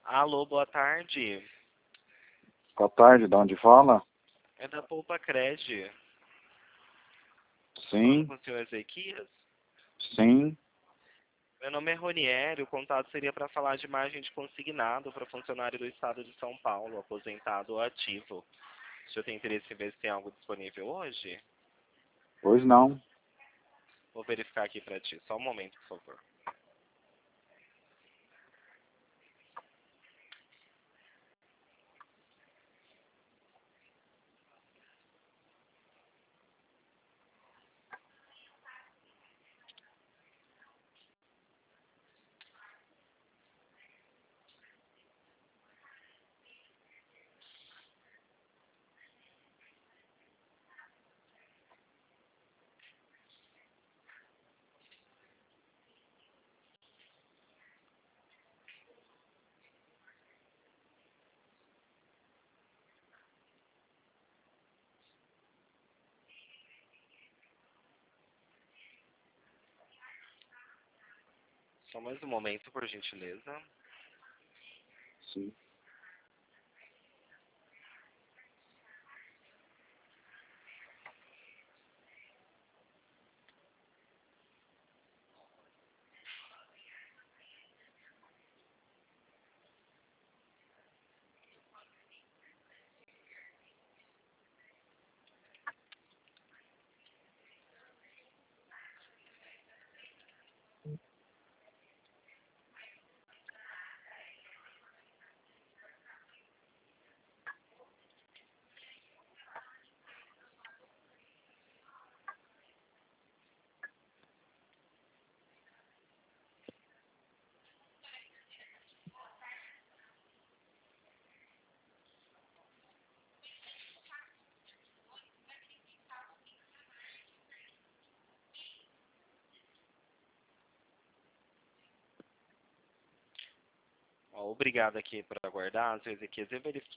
Alô, boa tarde. Boa tarde, de onde fala? É da Poupa Cred. Falando Sim, com o senhor Ezequias. sim. Meu nome é Ronieri. O contato seria para falar de margem de consignado para funcionário do Estado de São Paulo, aposentado ou ativo. O senhor tem interesse em ver se tem algo disponível hoje? Pois não. Vou verificar aqui para ti. Só um momento, por favor. Só mais um momento, por gentileza. Sim. Ó, obrigado aqui por aguardar, senhor Ezequias. Eu verifiquei